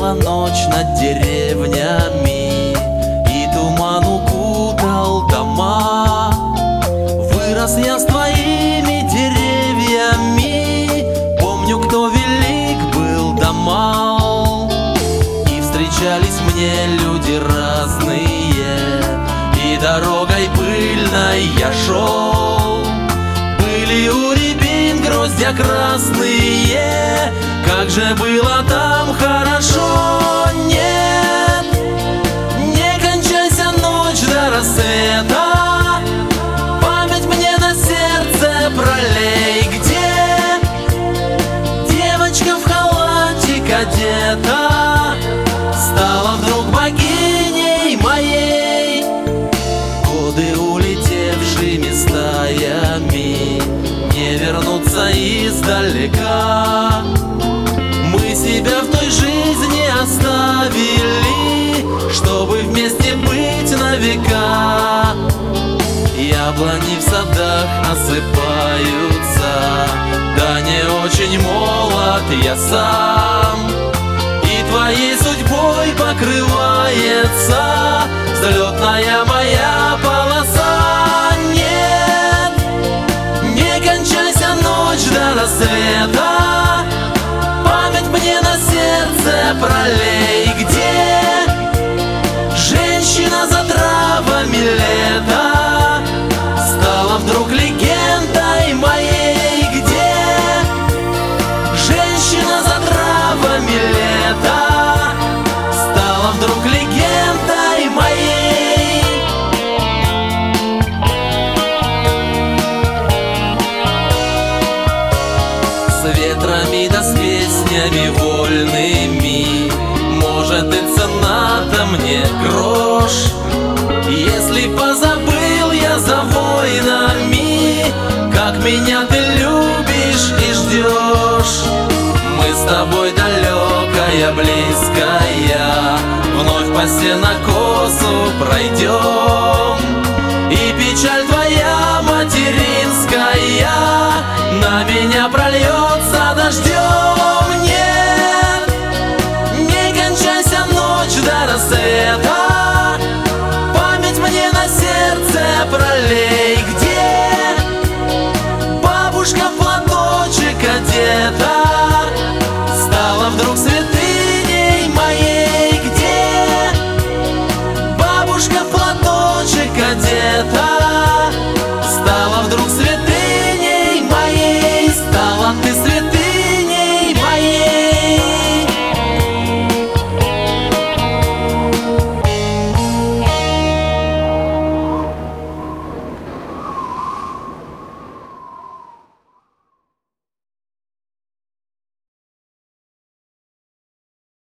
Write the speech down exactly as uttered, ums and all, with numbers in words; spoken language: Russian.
Стояла ночь над деревнями, и туман укутал дома. Вырос я с твоими деревьями, помню, кто велик был да мал. И встречались мне люди разные, и дорогой пыльной я шел. Были у рябин гроздья красные, как же было там хорошо. Нет, не кончайся, ночь до рассвета, память мне на сердце пролей. Где девочка в халате кадета стала вдруг богиней моей? Годы, улетевшими стаями, не вернуться издалека. Мы себя в той жизни оставили, чтобы вместе быть на века. Яблони в садах осыпаются, да не очень молод я сам. И твоей судьбой покрывается взлетная моя полоса. Нет, не кончайся, ночь до рассвета, память мне на сердце пролей. Где женщина за травами лета стала вдруг легендой моей? Где женщина за травами лета стала вдруг легендой моей? С ветрами да с песнями вольными, может, и цена-то мне грош. Если позабыл я за войнами, как меня ты любишь и ждешь. Мы с тобой далекая, близкая, вновь по сенокосу пройдем. И печаль твоя материнская на меня прольется дождем. Нет, не кончайся, ночь до рассвета, память мне на сердце пролей. Где бабушка в платочек одета стала вдруг святыней моей? Где бабушка в платочек одета